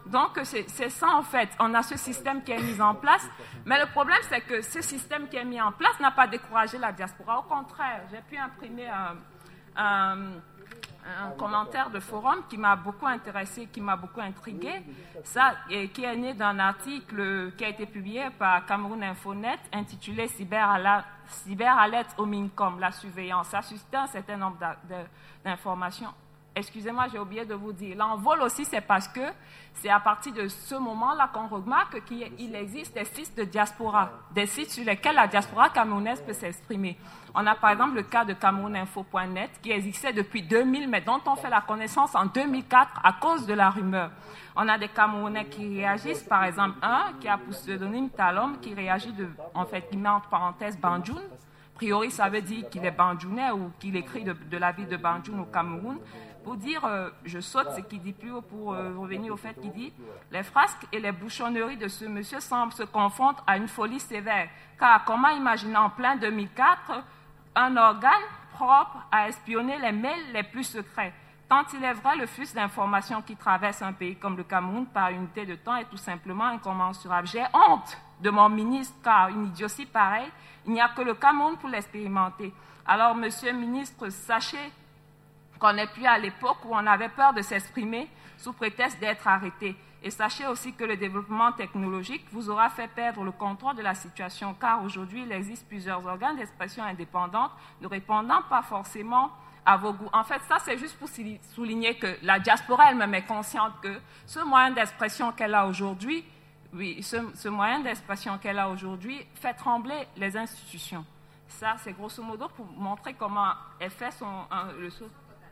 Donc, c'est ça, en fait. On a ce système qui est mis en place. Mais le problème, c'est que ce système qui est mis en place n'a pas découragé la diaspora. Au contraire, j'ai pu imprimer un commentaire de forum qui m'a beaucoup intéressé, qui m'a beaucoup intrigué, et qui est né d'un article qui a été publié par Cameroun Infonet intitulé Cyberalerte au MINCOM, la surveillance. Ça a suscité un certain nombre d'informations. Excusez-moi, j'ai oublié de vous dire. L'envol aussi, c'est parce que c'est à partir de ce moment-là qu'on remarque qu'il existe des sites de diaspora, des sites sur lesquels la diaspora camerounaise peut s'exprimer. On a par exemple le cas de CamerounInfo.net qui existait depuis 2000, mais dont on fait la connaissance en 2004 à cause de la rumeur. On a des Camerounais qui réagissent, par exemple un qui a pour pseudonyme Talom, qui réagit qui met entre parenthèses Banjoun. A priori, ça veut dire qu'il est Banjounais ou qu'il écrit de la ville de Banjoun au Cameroun. Pour dire, je saute ce qu'il dit plus haut pour revenir au fait qu'il dit, les frasques et les bouchonneries de ce monsieur semblent se confondre à une folie sévère. Car comment imaginer en plein 2004 un organe propre à espionner les mails les plus secrets? Tant il est vrai, le flux d'informations qui traverse un pays comme le Cameroun par unité de temps est tout simplement incommensurable. J'ai honte de mon ministre, car une idiotie pareille, il n'y a que le Cameroun pour l'expérimenter. Alors, monsieur le ministre, sachez qu'on n'est plus à l'époque où on avait peur de s'exprimer sous prétexte d'être arrêté. Et sachez aussi que le développement technologique vous aura fait perdre le contrôle de la situation, car aujourd'hui, il existe plusieurs organes d'expression indépendants ne répondant pas forcément à vos goûts. En fait, ça, c'est juste pour souligner que la diaspora elle-même est consciente que ce moyen d'expression qu'elle a aujourd'hui, ce moyen d'expression qu'elle a aujourd'hui fait trembler les institutions. Ça, c'est grosso modo pour montrer comment elle fait le saut.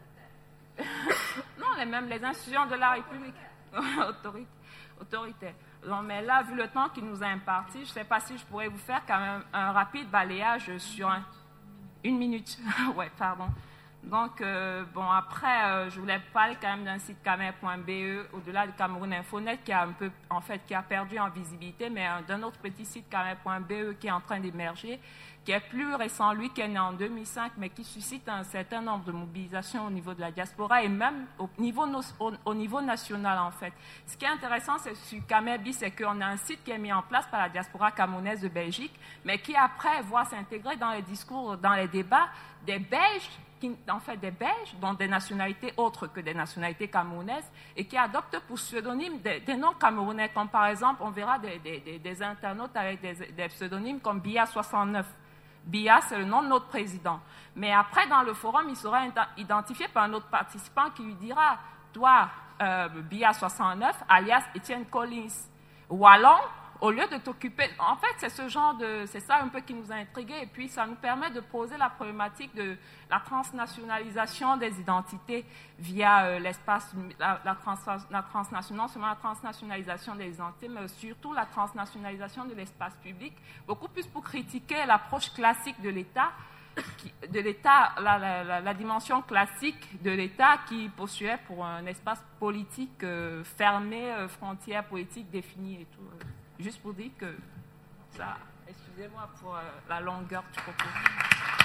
Non, même les institutions de la République autoritaires. Non, mais là, vu le temps qui nous a imparti, je ne sais pas si je pourrais vous faire quand même un rapide balayage sur une minute. Ouais, pardon. Donc, après, je voulais parler quand même d'un site camer.be, au-delà de Cameroun Infonet, qui a perdu en visibilité, mais d'un autre petit site camer.be qui est en train d'émerger, qui est plus récent, lui, qui est né en 2005, mais qui suscite un certain nombre de mobilisations au niveau de la diaspora et même au niveau national, en fait. Ce qui est intéressant, c'est sur Camerbi, c'est qu'on a un site qui est mis en place par la diaspora camerounaise de Belgique, mais qui, après, voit s'intégrer dans les discours, dans les débats des Belges, des Belges, dont des nationalités autres que des nationalités camerounaises, et qui adoptent pour pseudonyme des noms camerounais, comme par exemple, on verra des internautes avec des pseudonymes comme Bia69. Bia, c'est le nom de notre président. Mais après, dans le forum, il sera identifié par un autre participant qui lui dira « Toi, Bia69, alias Étienne Collins, Wallon, au lieu de t'occuper... » En fait, c'est ça un peu qui nous a intrigués. Et puis, ça nous permet de poser la problématique de la transnationalisation des identités via l'espace, non seulement la transnationalisation des identités, mais surtout la transnationalisation de l'espace public, beaucoup plus pour critiquer l'approche classique de l'État, la dimension classique de l'État qui postulait pour un espace politique fermé, frontières politiques définies et tout. Juste pour dire que ça, excusez-moi pour la longueur du propos.